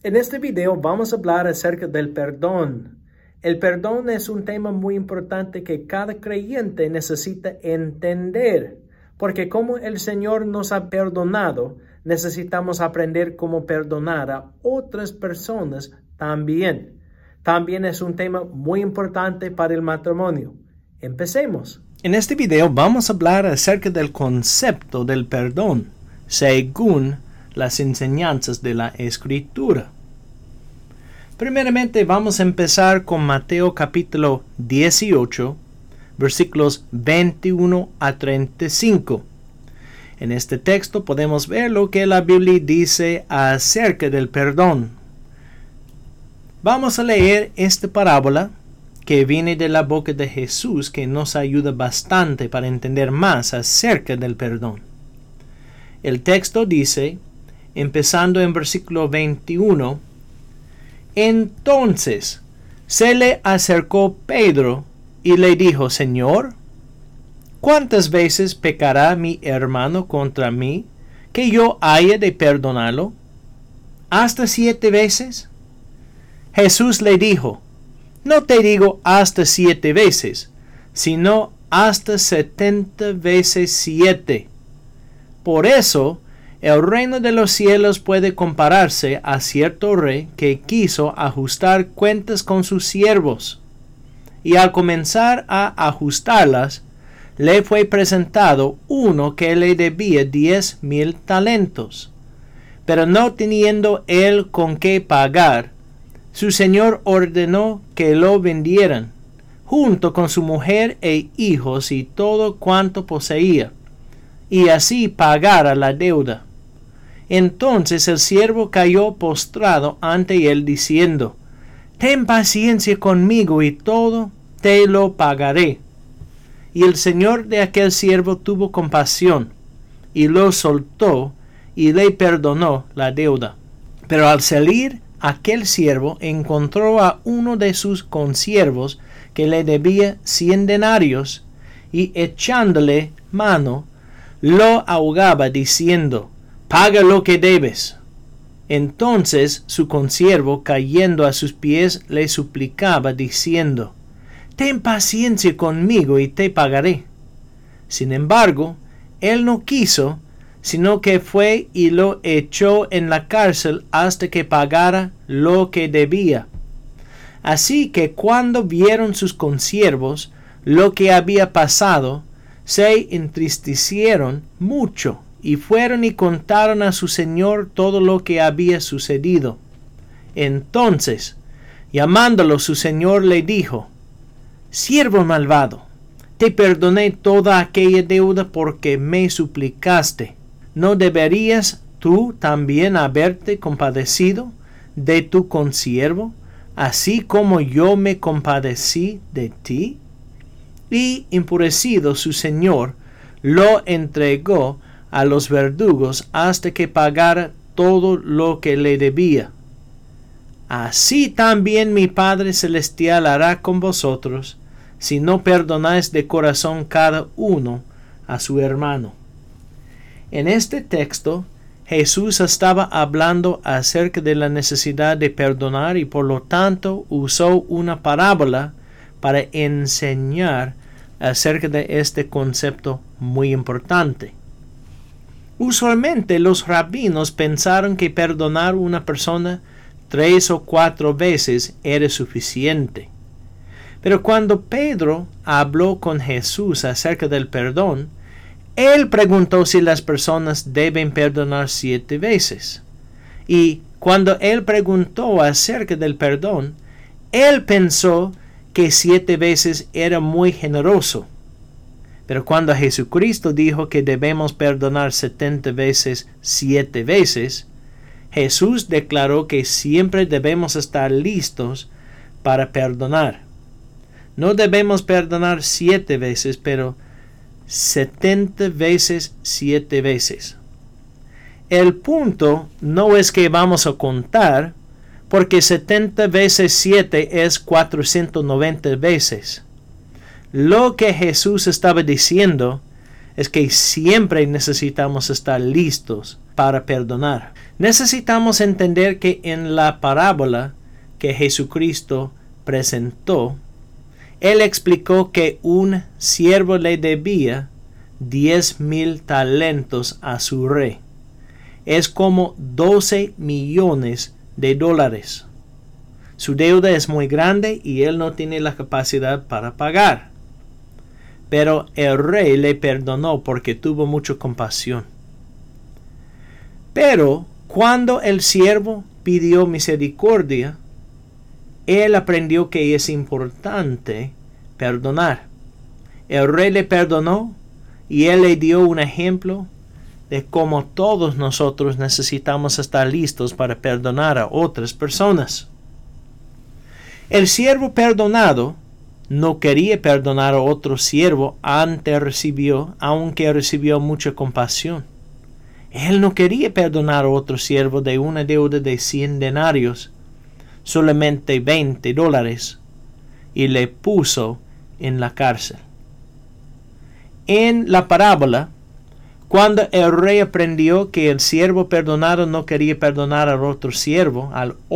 En este video vamos a hablar acerca del perdón. El perdón es un tema muy importante que cada creyente necesita entender, porque como el Señor nos ha perdonado, necesitamos aprender cómo perdonar a otras personas también. También es un tema muy importante para el matrimonio. Empecemos. En este video vamos a hablar acerca del concepto del perdón, según las enseñanzas de la Escritura. Primeramente vamos a empezar con Mateo capítulo 18, versículos 21 a 35. En este texto podemos ver lo que la Biblia dice acerca del perdón. Vamos a leer esta parábola que viene de la boca de Jesús, que nos ayuda bastante para entender más acerca del perdón. El texto dice, empezando en versículo 21, entonces se le acercó Pedro y le dijo, Señor, ¿cuántas veces pecará mi hermano contra mí, que yo haya de perdonarlo? ¿Hasta 7 veces? Jesús le dijo, no te digo hasta 7 veces, sino hasta 70 veces 7. Por eso, el reino de los cielos puede compararse a cierto rey que quiso ajustar cuentas con sus siervos. Y al comenzar a ajustarlas, le fue presentado uno que le debía 10,000 talentos. Pero no teniendo él con qué pagar, su señor ordenó que lo vendieran, junto con su mujer e hijos y todo cuanto poseía, y así pagara la deuda. Entonces el siervo cayó postrado ante él, diciendo, ten paciencia conmigo y todo te lo pagaré. Y el señor de aquel siervo tuvo compasión, y lo soltó, y le perdonó la deuda. Pero al salir aquel siervo encontró a uno de sus consiervos que le debía 100 denarios, y echándole mano, lo ahogaba, diciendo, paga lo que debes. Entonces su consiervo, cayendo a sus pies, le suplicaba, diciendo, ten paciencia conmigo y te pagaré. Sin embargo, él no quiso, sino que fue y lo echó en la cárcel hasta que pagara lo que debía. Así que cuando vieron sus consiervos lo que había pasado, se entristecieron mucho, y fueron y contaron a su señor todo lo que había sucedido. Entonces, llamándolo su señor, le dijo, siervo malvado, te perdoné toda aquella deuda porque me suplicaste. ¿No deberías tú también haberte compadecido de tu consiervo, así como yo me compadecí de ti? Y enfurecido su señor, lo entregó a los verdugos hasta que pagara todo lo que le debía. Así también mi Padre Celestial hará con vosotros, si no perdonáis de corazón cada uno a su hermano. En este texto, Jesús estaba hablando acerca de la necesidad de perdonar y por lo tanto usó una parábola para enseñar acerca de este concepto muy importante. Usualmente los rabinos pensaron que perdonar a una persona 3 o 4 veces era suficiente. Pero cuando Pedro habló con Jesús acerca del perdón, él preguntó si las personas deben perdonar 7 veces. Y cuando él preguntó acerca del perdón, él pensó que 7 veces era muy generoso. Pero cuando Jesucristo dijo que debemos perdonar 70 veces 7 veces, Jesús declaró que siempre debemos estar listos para perdonar. No debemos perdonar 7 veces, pero 70 veces 7 veces. El punto no es que vamos a contar, porque 70 veces 7 es 490 veces. Lo que Jesús estaba diciendo es que siempre necesitamos estar listos para perdonar. Necesitamos entender que en la parábola que Jesucristo presentó, Él explicó que un siervo le debía 10,000 talentos a su rey. Es como 12 millones de dólares. Su deuda es muy grande y él no tiene la capacidad para pagar. Pero el rey le perdonó porque tuvo mucha compasión. Pero cuando el siervo pidió misericordia, él aprendió que es importante perdonar. El rey le perdonó y él le dio un ejemplo de cómo todos nosotros necesitamos estar listos para perdonar a otras personas. El siervo perdonado no quería perdonar a otro siervo aunque recibió mucha compasión. Él no quería perdonar a otro siervo de una deuda de 100 denarios, solamente $20, y le puso en la cárcel. En la parábola, cuando el rey aprendió que el siervo perdonado no quería perdonar al otro siervo,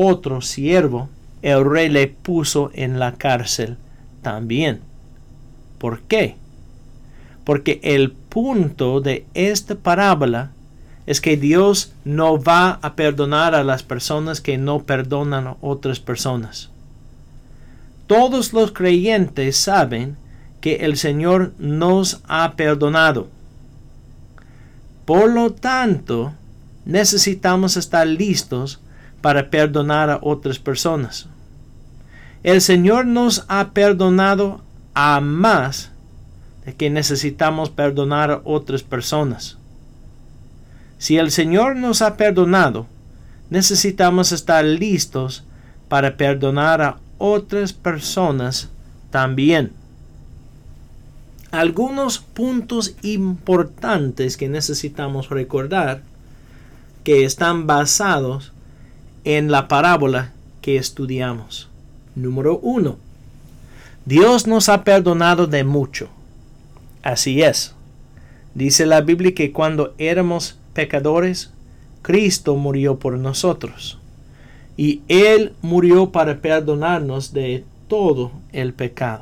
el rey le puso en la cárcel también. ¿Por qué? Porque el punto de esta parábola es que Dios no va a perdonar a las personas que no perdonan a otras personas. Todos los creyentes saben que el Señor nos ha perdonado. Por lo tanto, necesitamos estar listos para perdonar a otras personas. El Señor nos ha perdonado a más de que necesitamos perdonar a otras personas. Si el Señor nos ha perdonado, necesitamos estar listos para perdonar a otras personas también. Algunos puntos importantes que necesitamos recordar que están basados en la parábola que estudiamos. Número 1. Dios nos ha perdonado de mucho. Así es. Dice la Biblia que cuando éramos pecadores, Cristo murió por nosotros. Y Él murió para perdonarnos de todo el pecado.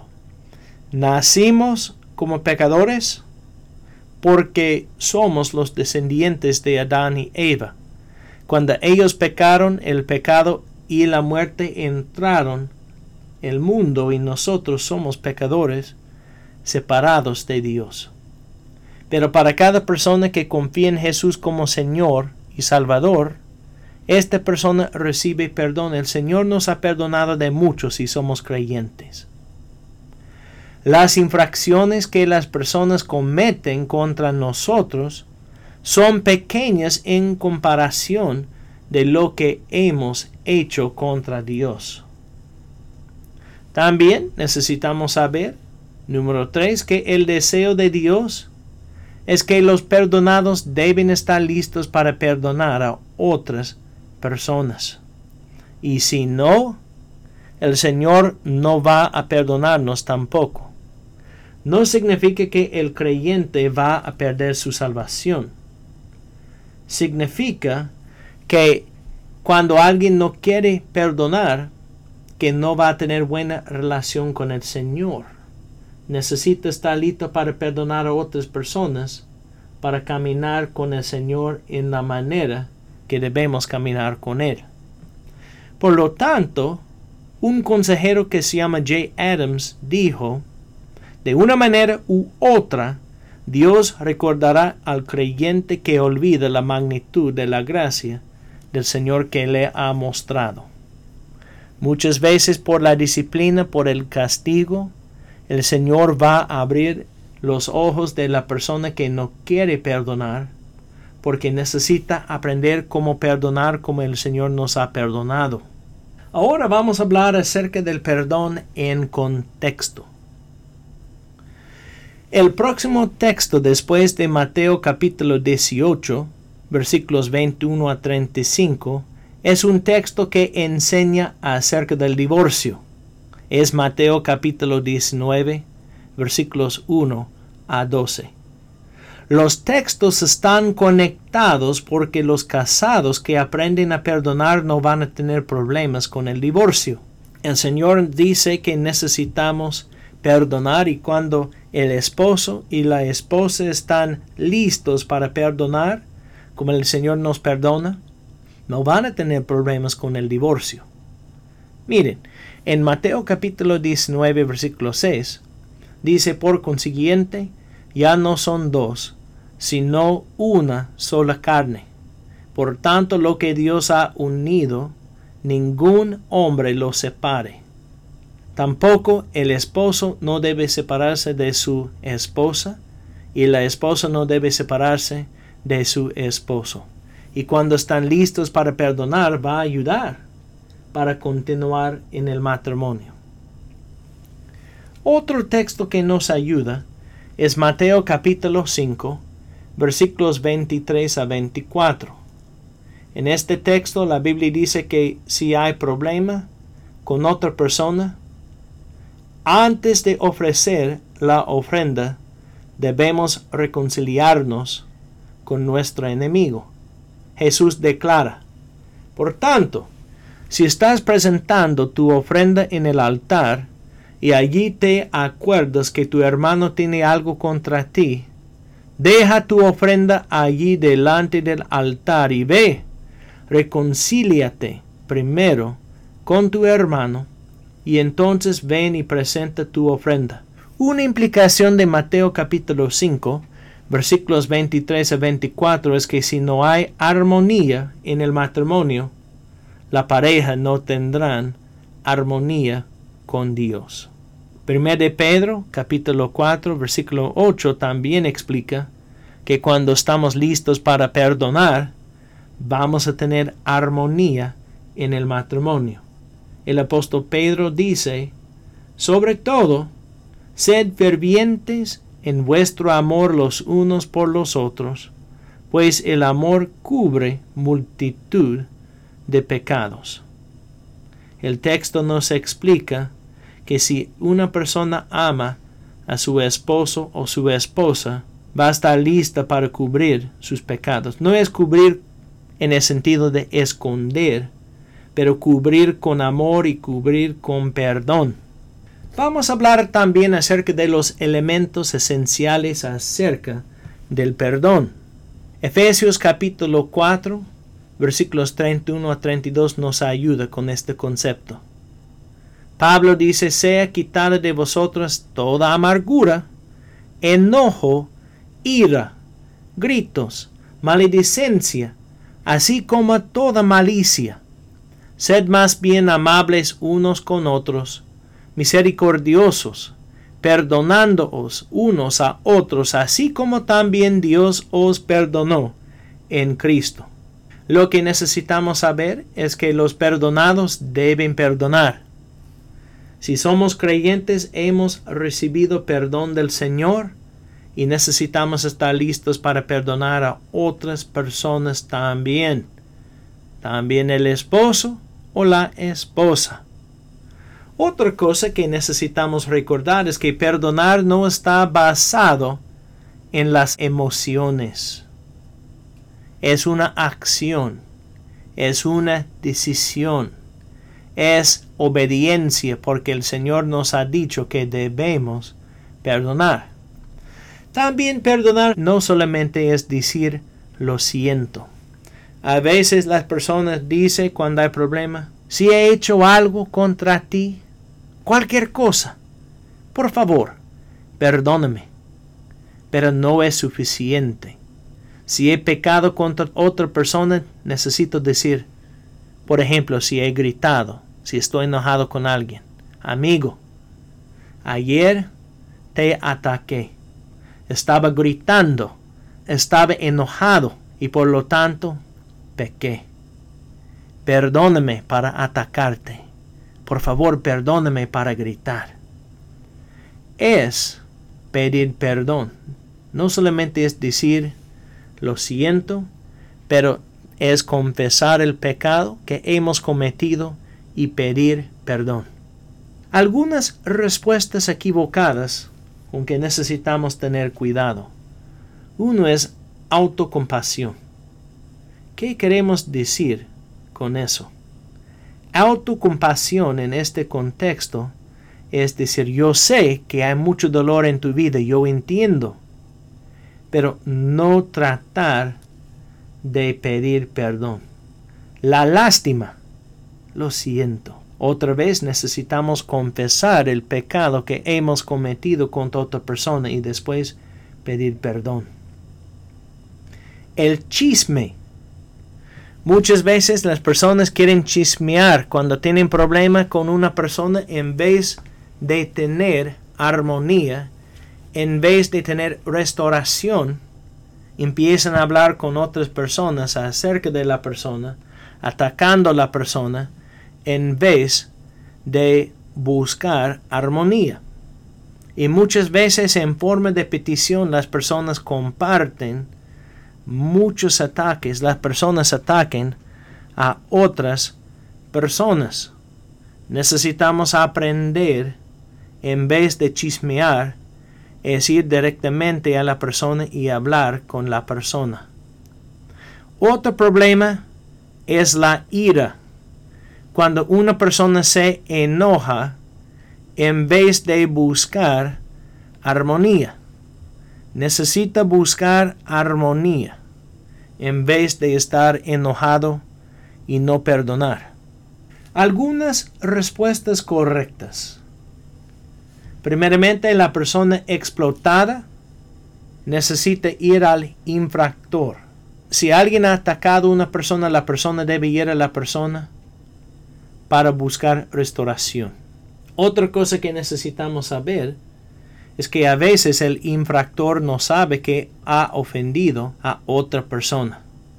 Nacimos como pecadores porque somos los descendientes de Adán y Eva. Cuando ellos pecaron, el pecado y la muerte entraron en el mundo y nosotros somos pecadores separados de Dios. Pero para cada persona que confía en Jesús como Señor y Salvador, esta persona recibe perdón. El Señor nos ha perdonado de mucho si somos creyentes. Las infracciones que las personas cometen contra nosotros son pequeñas en comparación de lo que hemos hecho contra Dios. También necesitamos saber, número 3, que el deseo de Dios es que los perdonados deben estar listos para perdonar a otras personas. Y si no, el Señor no va a perdonarnos tampoco. No significa que el creyente va a perder su salvación. Significa que cuando alguien no quiere perdonar, que no va a tener buena relación con el Señor. Necesita estar listo para perdonar a otras personas, para caminar con el Señor en la manera que debemos caminar con Él. Por lo tanto, un consejero que se llama Jay Adams dijo, de una manera u otra, Dios recordará al creyente que olvida la magnitud de la gracia del Señor que le ha mostrado. Muchas veces por la disciplina, por el castigo, el Señor va a abrir los ojos de la persona que no quiere perdonar, porque necesita aprender cómo perdonar como el Señor nos ha perdonado. Ahora vamos a hablar acerca del perdón en contexto. El próximo texto después de Mateo capítulo 18, versículos 21 a 35, es un texto que enseña acerca del divorcio. Es Mateo capítulo 19, versículos 1 a 12. Los textos están conectados porque los casados que aprenden a perdonar no van a tener problemas con el divorcio. El Señor dice que necesitamos perdonar, y cuando el esposo y la esposa están listos para perdonar, como el Señor nos perdona, no van a tener problemas con el divorcio. Miren, en Mateo capítulo 19, versículo 6, dice: por consiguiente, ya no son dos, sino una sola carne. Por tanto, lo que Dios ha unido, ningún hombre lo separe. Tampoco el esposo no debe separarse de su esposa, y la esposa no debe separarse de su esposo. Y cuando están listos para perdonar, va a ayudar para continuar en el matrimonio. Otro texto que nos ayuda es Mateo capítulo 5, versículos 23 a 24. En este texto la Biblia dice que si hay problema con otra persona, antes de ofrecer la ofrenda, debemos reconciliarnos con nuestro enemigo. Jesús declara: por tanto, si estás presentando tu ofrenda en el altar, y allí te acuerdas que tu hermano tiene algo contra ti, deja tu ofrenda allí delante del altar y ve, reconcíliate primero con tu hermano, y entonces ven y presenta tu ofrenda. Una implicación de Mateo capítulo 5, versículos 23 a 24 es que si no hay armonía en el matrimonio, la pareja no tendrán armonía con Dios. 1 de Pedro capítulo 4, versículo 8 también explica que cuando estamos listos para perdonar, vamos a tener armonía en el matrimonio. El apóstol Pedro dice: sobre todo, sed fervientes en vuestro amor los unos por los otros, pues el amor cubre multitud de pecados. El texto nos explica que si una persona ama a su esposo o su esposa, va a estar lista para cubrir sus pecados. No es cubrir en el sentido de esconder, pero cubrir con amor y cubrir con perdón. Vamos a hablar también acerca de los elementos esenciales acerca del perdón. Efesios capítulo 4, versículos 31 a 32 nos ayuda con este concepto. Pablo dice: sea quitada de vosotros toda amargura, enojo, ira, gritos, maledicencia, así como toda malicia. Sed más bien amables unos con otros, misericordiosos, perdonándoos unos a otros, así como también Dios os perdonó en Cristo. Lo que necesitamos saber es que los perdonados deben perdonar. Si somos creyentes, hemos recibido perdón del Señor y necesitamos estar listos para perdonar a otras personas también. También el esposo o la esposa. Otra cosa que necesitamos recordar es que perdonar no está basado en las emociones. Es una acción, es una decisión, es obediencia, porque el Señor nos ha dicho que debemos perdonar. También perdonar no solamente es decir lo siento. A veces las personas dicen cuando hay problema: si he hecho algo contra ti, cualquier cosa, por favor, perdóname. Pero no es suficiente. Si he pecado contra otra persona, necesito decir, por ejemplo, si he gritado, si estoy enojado con alguien: amigo, ayer te ataqué, estaba gritando, estaba enojado y por lo tanto pequé. Perdóname para atacarte. Por favor, perdóname para gritar. Es pedir perdón. No solamente es decir lo siento, pero es confesar el pecado que hemos cometido y pedir perdón. Algunas respuestas equivocadas con que necesitamos tener cuidado. Uno es autocompasión. ¿Qué queremos decir con eso? Autocompasión en este contexto es decir, yo sé que hay mucho dolor en tu vida, yo entiendo, pero no tratar de pedir perdón. La lástima, lo siento. Otra vez necesitamos confesar el pecado que hemos cometido contra otra persona y después pedir perdón. El chisme. Muchas veces las personas quieren chismear cuando tienen problema con una persona en vez de tener armonía, en vez de tener restauración. Empiezan a hablar con otras personas acerca de la persona, atacando a la persona, en vez de buscar armonía. Y muchas veces en forma de petición las personas comparten muchos ataques. Las personas ataquen a otras personas. Necesitamos aprender, en vez de chismear, es ir directamente a la persona y hablar con la persona. Otro problema es la ira. Cuando una persona se enoja, en vez de buscar armonía, necesita buscar armonía, en vez de estar enojado y no perdonar. Algunas respuestas correctas. Primeramente, la persona explotada necesita ir al infractor. Si alguien ha atacado a una persona, la persona debe ir a la persona para buscar restauración. Otra cosa que necesitamos saber es que a veces el infractor no sabe que ha ofendido a otra persona.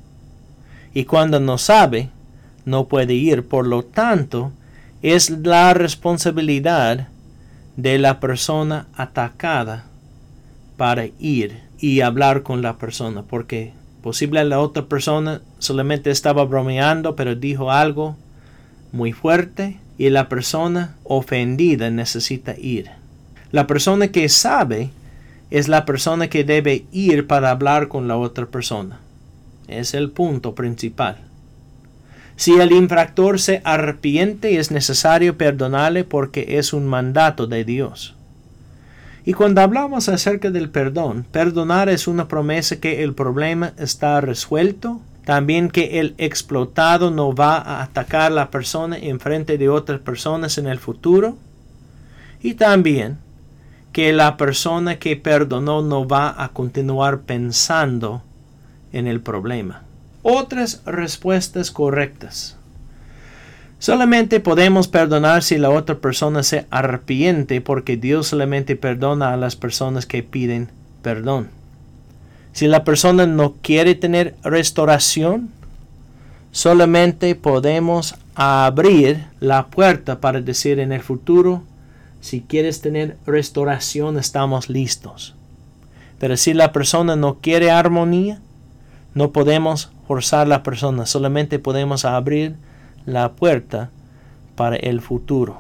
Y cuando no sabe, no puede ir. Por lo tanto, es la responsabilidad de la persona atacada para ir y hablar con la persona, porque posible la otra persona solamente estaba bromeando, pero dijo algo muy fuerte y la persona ofendida necesita ir. La persona que sabe es la persona que debe ir para hablar con la otra persona. Es el punto principal. Si el infractor se arrepiente, es necesario perdonarle porque es un mandato de Dios. Y cuando hablamos acerca del perdón, perdonar es una promesa que el problema está resuelto, también que el explotado no va a atacar a la persona en frente de otras personas en el futuro, y también que la persona que perdonó no va a continuar pensando en el problema. Otras respuestas correctas. Solamente podemos perdonar si la otra persona se arrepiente, porque Dios solamente perdona a las personas que piden perdón. Si la persona no quiere tener restauración, solamente podemos abrir la puerta para decir en el futuro, si quieres tener restauración, estamos listos. Pero si la persona no quiere armonía, no podemos forzar a la persona, solamente podemos abrir la puerta para el futuro.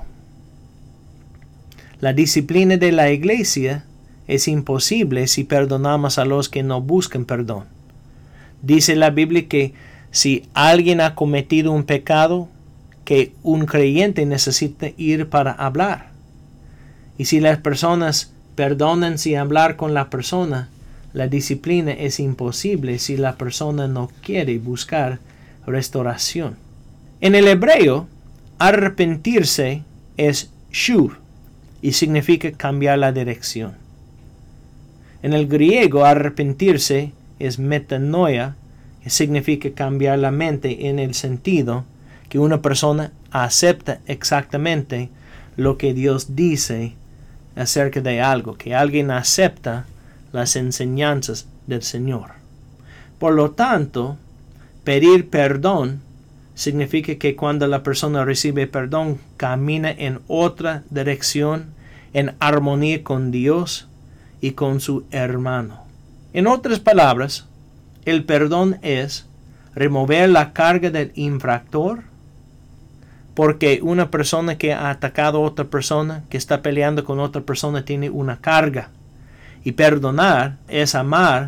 La disciplina de la iglesia es imposible si perdonamos a los que no buscan perdón. Dice la Biblia que si alguien ha cometido un pecado, que un creyente necesita ir para hablar. Y si las personas perdonan sin hablar con la persona, la disciplina es imposible si la persona no quiere buscar restauración. En el hebreo, arrepentirse es shuv y significa cambiar la dirección. En el griego, arrepentirse es metanoia, que significa cambiar la mente en el sentido que una persona acepta exactamente lo que Dios dice acerca de algo, que alguien acepta las enseñanzas del Señor. Por lo tanto, pedir perdón significa que cuando la persona recibe perdón, camina en otra dirección, en armonía con Dios y con su hermano. En otras palabras, el perdón es remover la carga del infractor, porque una persona que ha atacado a otra persona, que está peleando con otra persona, tiene una carga. Y perdonar es amar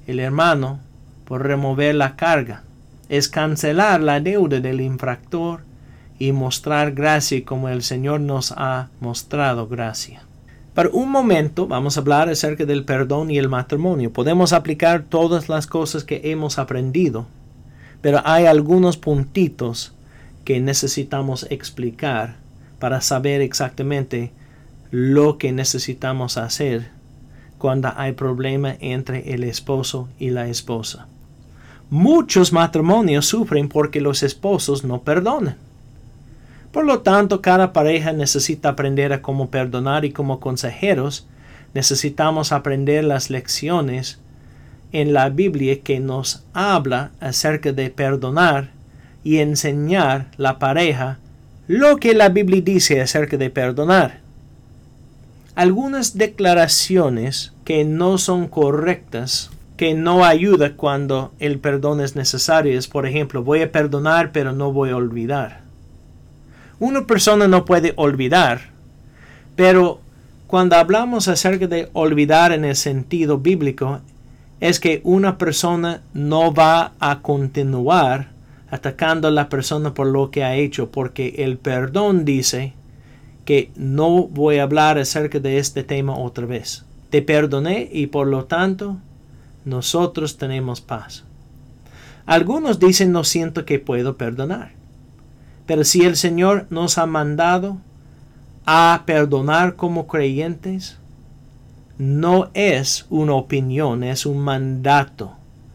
el hermano por remover la carga. Es cancelar la deuda del infractor y mostrar gracia como el Señor nos ha mostrado gracia. Por un momento vamos a hablar acerca del perdón y el matrimonio. Podemos aplicar todas las cosas que hemos aprendido, pero hay algunos puntitos que necesitamos explicar para saber exactamente lo que necesitamos hacer cuando hay problema entre el esposo y la esposa. Muchos matrimonios sufren porque los esposos no perdonan. Por lo tanto, cada pareja necesita aprender a cómo perdonar y como consejeros necesitamos aprender las lecciones en la Biblia que nos habla acerca de perdonar y enseñar a la pareja lo que la Biblia dice acerca de perdonar. Algunas declaraciones que no son correctas, que no ayudan cuando el perdón es necesario, es por ejemplo, voy a perdonar pero no voy a olvidar. Una persona no puede olvidar, pero cuando hablamos acerca de olvidar en el sentido bíblico, es que una persona no va a continuar atacando a la persona por lo que ha hecho, porque el perdón dice que no voy a hablar acerca de este tema otra vez. Te perdoné y por lo tanto nosotros tenemos paz. Algunos dicen no siento que puedo perdonar. Pero si el Señor nos ha mandado a perdonar como creyentes, no es una opinión, es un mandato.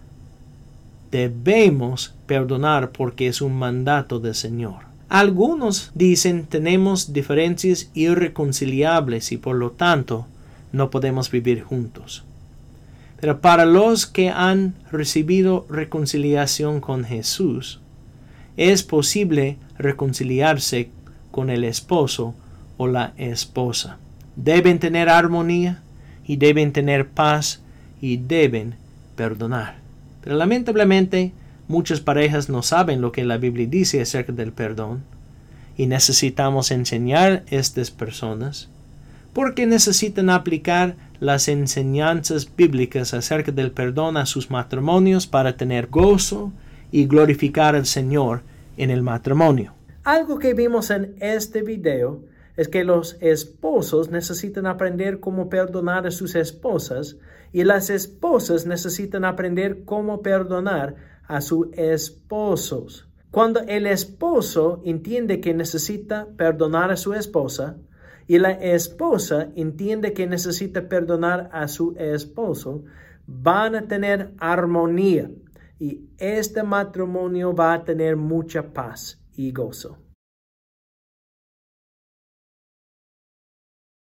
Debemos perdonar porque es un mandato del Señor. Algunos dicen tenemos diferencias irreconciliables y por lo tanto no podemos vivir juntos. Pero para los que han recibido reconciliación con Jesús, es posible reconciliarse con el esposo o la esposa. Deben tener armonía y deben tener paz y deben perdonar. Pero lamentablemente muchas parejas no saben lo que la Biblia dice acerca del perdón y necesitamos enseñar a estas personas porque necesitan aplicar las enseñanzas bíblicas acerca del perdón a sus matrimonios para tener gozo y glorificar al Señor en el matrimonio. Algo que vimos en este video es que los esposos necesitan aprender cómo perdonar a sus esposas y las esposas necesitan aprender cómo perdonar a sus esposos. Cuando el esposo entiende que necesita perdonar a su esposa y la esposa entiende que necesita perdonar a su esposo, van a tener armonía y este matrimonio va a tener mucha paz y gozo.